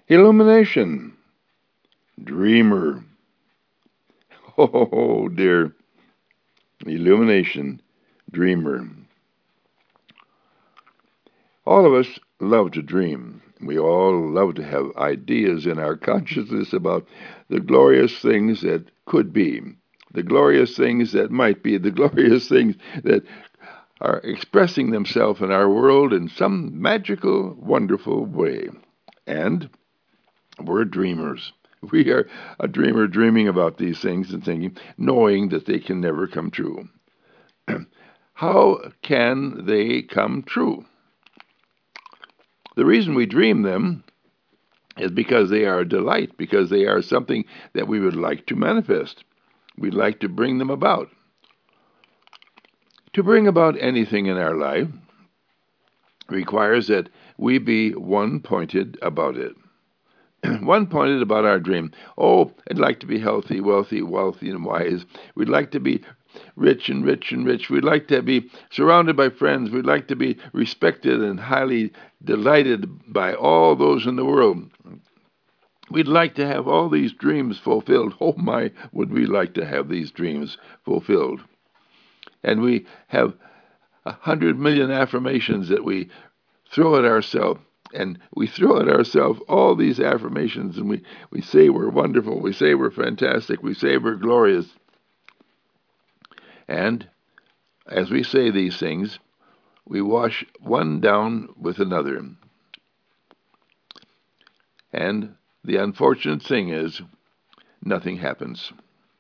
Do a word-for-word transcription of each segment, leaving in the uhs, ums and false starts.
Illumination, dreamer. Oh dear, illumination, dreamer. All of us love to dream. We all love to have ideas in our consciousness about the glorious things that could be, the glorious things that might be, the glorious things that are expressing themselves in our world in some magical, wonderful way. And we're dreamers. We are a dreamer dreaming about these things and thinking, knowing that they can never come true. How can they come true? The reason we dream them is because they are a delight, because they are something that we would like to manifest. We'd like to bring them about. To bring about anything in our life requires that we be one-pointed about it. One-pointed about our dream. Oh, I'd like to be healthy, wealthy, wealthy, and wise. We'd like to be rich and rich and rich. We'd like to be surrounded by friends. We'd like to be respected and highly delighted by all those in the world. We'd like to have all these dreams fulfilled. Oh my, would we like to have these dreams fulfilled. And we have a hundred million affirmations that we throw at ourselves. And we throw at ourselves all these affirmations, and we, we say we're wonderful, we say we're fantastic, we say we're glorious. And as we say these things, we wash one down with another. And the unfortunate thing is, nothing happens.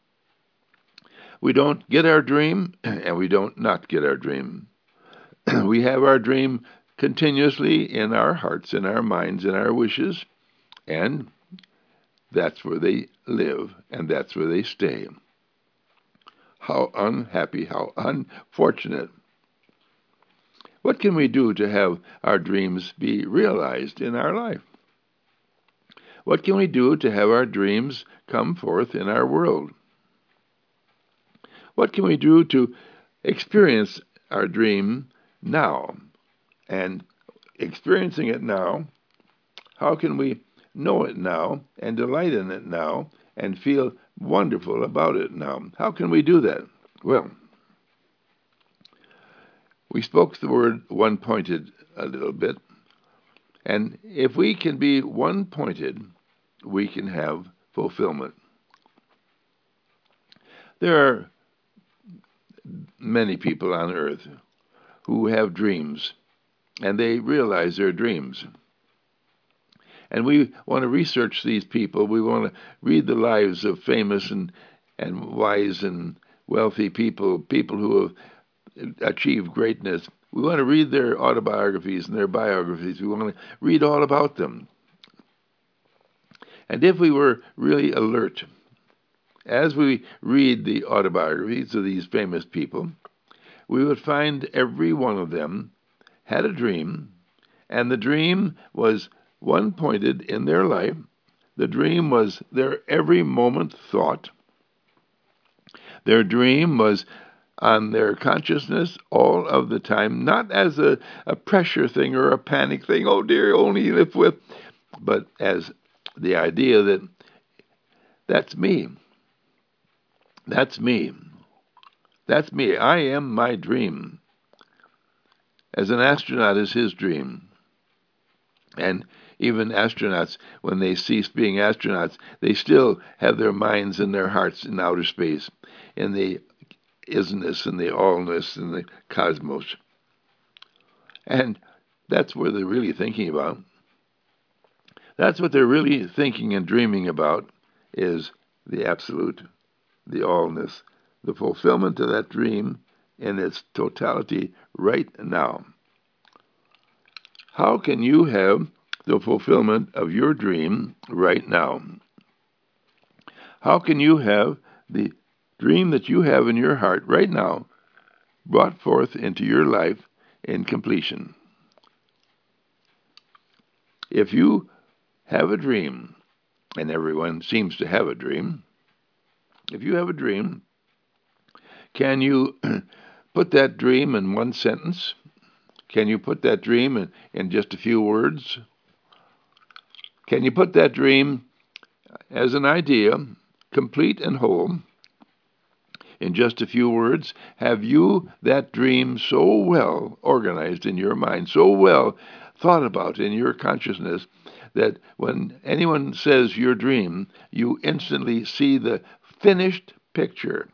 We don't get our dream, and we don't not get our dream. We have our dream continuously in our hearts, in our minds, in our wishes, and that's where they live, and that's where they stay. How unhappy, how unfortunate. What can we do to have our dreams be realized in our life? What can we do to have our dreams come forth in our world? What can we do to experience our dream now? And experiencing it now, how can we know it now and delight in it now and feel wonderful about it now? How can we do that? Well, we spoke the word one-pointed a little bit, and if we can be one-pointed, we can have fulfillment. There are many people on earth who have dreams, and they realize their dreams. And we want to research these people. We want to read the lives of famous and, and wise and wealthy people, people who have achieved greatness. We want to read their autobiographies and their biographies. We want to read all about them. And if we were really alert, as we read the autobiographies of these famous people, we would find every one of them had a dream, and the dream was one-pointed in their life. The dream was their every moment thought. Their dream was on their consciousness all of the time, not as a, a pressure thing or a panic thing, oh dear, only live with, but as the idea that that's me. That's me. That's me. I am my dream. As an astronaut is his dream. And even astronauts, when they cease being astronauts, they still have their minds and their hearts in outer space, in the isness and the allness and the cosmos. And that's what they're really thinking about. That's what they're really thinking and dreaming about, is the absolute, the allness, the fulfillment of that dream in its totality right now. How can you have the fulfillment of your dream right now? How can you have the dream that you have in your heart right now brought forth into your life in completion? If you have a dream, and everyone seems to have a dream, if you have a dream, can you put that dream in one sentence? Can you put that dream in, in just a few words? Can you put that dream as an idea, complete and whole, in just a few words? Have you that dream so well organized in your mind, so well thought about in your consciousness, that when anyone says your dream, you instantly see the finished picture?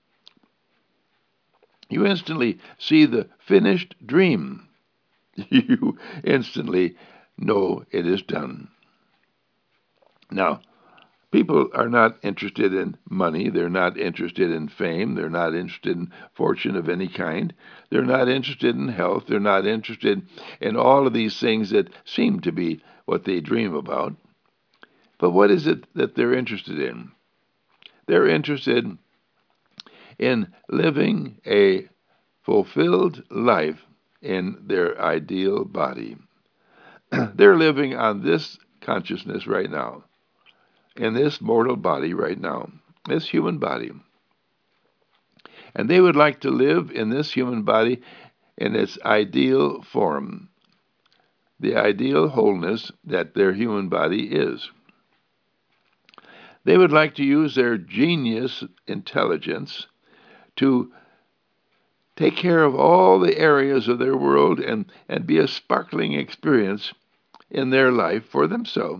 You instantly see the finished dream. You instantly know it is done. Now, people are not interested in money. They're not interested in fame. They're not interested in fortune of any kind. They're not interested in health. They're not interested in all of these things that seem to be what they dream about. But what is it that they're interested in? They're interested in living a fulfilled life in their ideal body. They're living on this consciousness right now, in this mortal body right now, this human body. And they would like to live in this human body in its ideal form, the ideal wholeness that their human body is. They would like to use their genius intelligence to take care of all the areas of their world and, and be a sparkling experience in their life for themselves,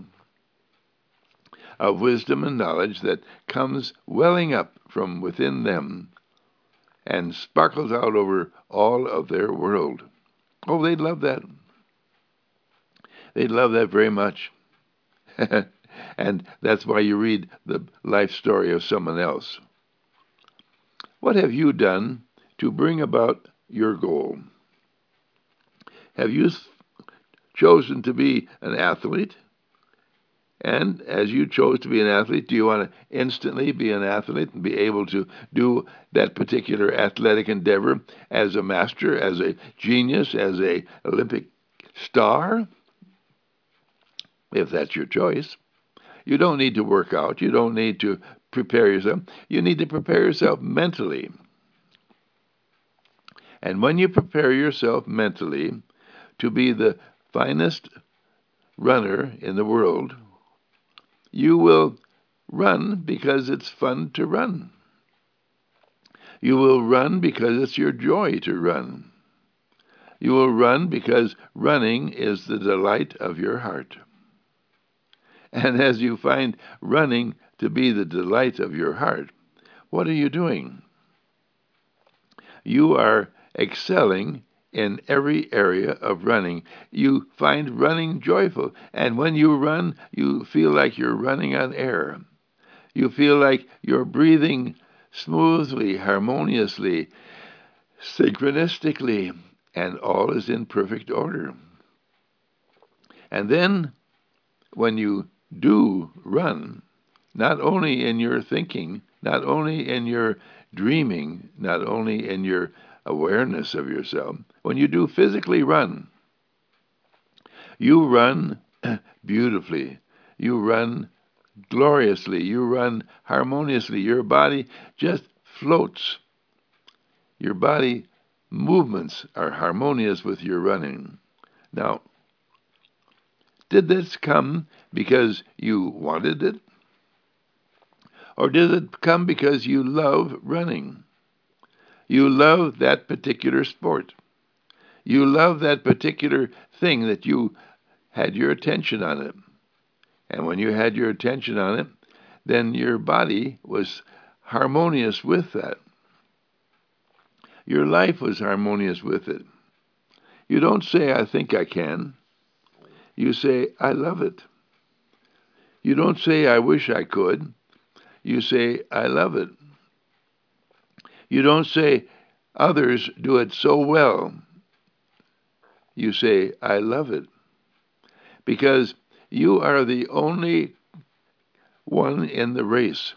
of wisdom and knowledge that comes welling up from within them and sparkles out over all of their world. Oh, they'd love that. They'd love that very much. And that's why you read the life story of someone else. What have you done to bring about your goal? Have you chosen to be an athlete? And as you chose to be an athlete, do you want to instantly be an athlete and be able to do that particular athletic endeavor as a master, as a genius, as a Olympic star? If that's your choice. You don't need to work out. You don't need to prepare yourself. You need to prepare yourself mentally. And when you prepare yourself mentally to be the finest runner in the world, you will run because it's fun to run. You will run because it's your joy to run. You will run because running is the delight of your heart. And as you find running to be the delight of your heart, what are you doing? You are excelling in every area of running. You find running joyful. And when you run, you feel like you're running on air. You feel like you're breathing smoothly, harmoniously, synchronistically, and all is in perfect order. And then, when you do run, not only in your thinking, not only in your dreaming, not only in your awareness of yourself, when you do physically run, you run beautifully, you run gloriously, you run harmoniously, your body just floats. Your body movements are harmonious with your running. Now, did this come because you wanted it? Or did it come because you love running? You love that particular sport. You love that particular thing that you had your attention on it. And when you had your attention on it, then your body was harmonious with that. Your life was harmonious with it. You don't say, I think I can. You say, I love it. You don't say, I wish I could. You say, I love it. You don't say, others do it so well. You say, I love it. Because you are the only one in the race.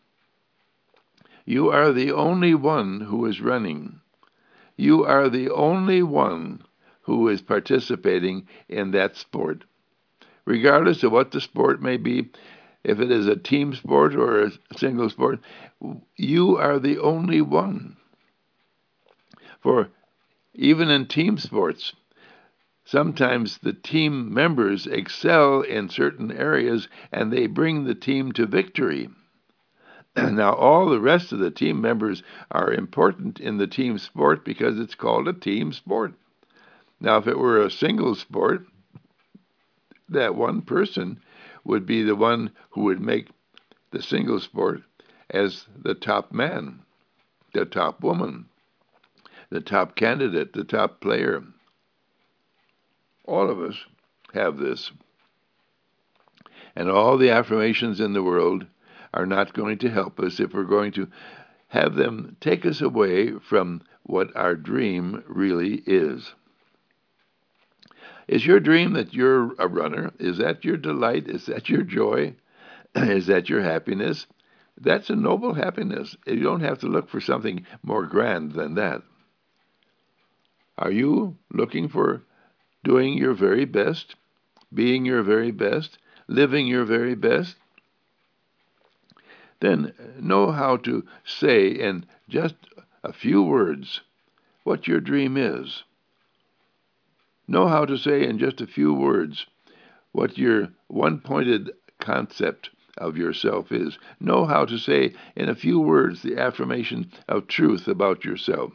You are the only one who is running. You are the only one who is participating in that sport. Regardless of what the sport may be, if it is a team sport or a single sport, you are the only one. For even in team sports, Sometimes the team members excel in certain areas and they bring the team to victory. Now, all the rest of the team members are important in the team sport because it's called a team sport. Now, if it were a single sport, that one person would be the one who would make the single sport as the top man, the top woman, the top candidate, the top player. All of us have this. And all the affirmations in the world are not going to help us if we're going to have them take us away from what our dream really is. Is your dream that you're a runner? Is that your delight? Is that your joy? Is that your happiness? That's a noble happiness. You don't have to look for something more grand than that. Are you looking for doing your very best, being your very best, living your very best? Then know how to say in just a few words what your dream is. Know how to say in just a few words what your one-pointed concept of yourself is. Know how to say in a few words the affirmation of truth about yourself.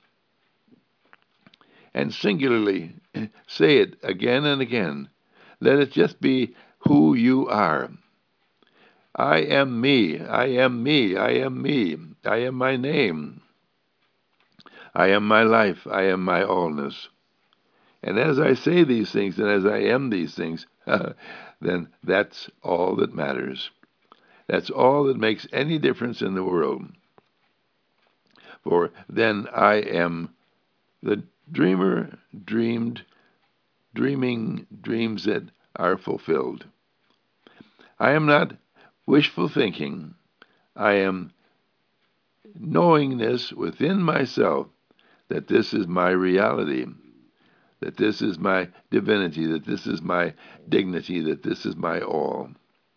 And singularly, say it again and again. Let it just be who you are. I am me, I am me, I am me, I am my name. I am my life, I am my allness. And as I say these things and as I am these things, then that's all that matters. That's all that makes any difference in the world. For then I am the dreamer dreamed, dreaming dreams that are fulfilled. I am not wishful thinking. I am knowingness within myself that this is my reality, that this is my divinity, that this is my dignity, that this is my all.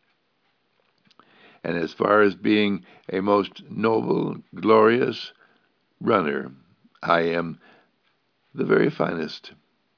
And as far as being a most noble, glorious runner, I am the very finest.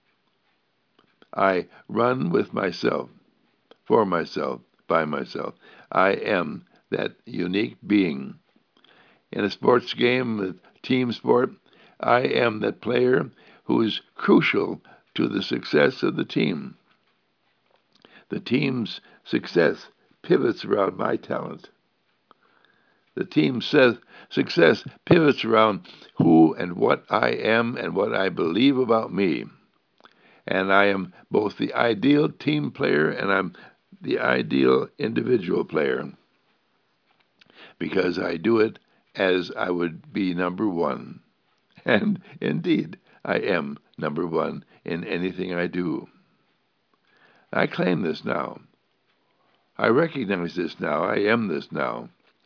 I run with myself, for myself, by myself. I am that unique being. In a sports game, a team sport, I am that player who is crucial to the success of the team. The team's success pivots around my talent. The team's success pivots around who and what I am and what I believe about me. And I am both the ideal team player and I'm the ideal individual player because I do it as I would be number one. And indeed, I am number one in anything I do. I claim this now. I recognize this now. I am this now.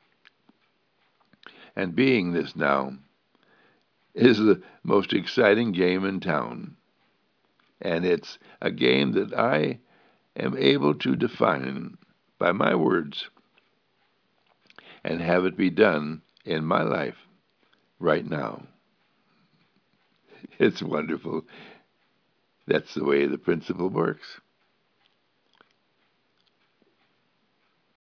And being this now is the most exciting game in town. And it's a game that I am able to define by my words and have it be done in my life right now. It's wonderful. That's the way the principle works.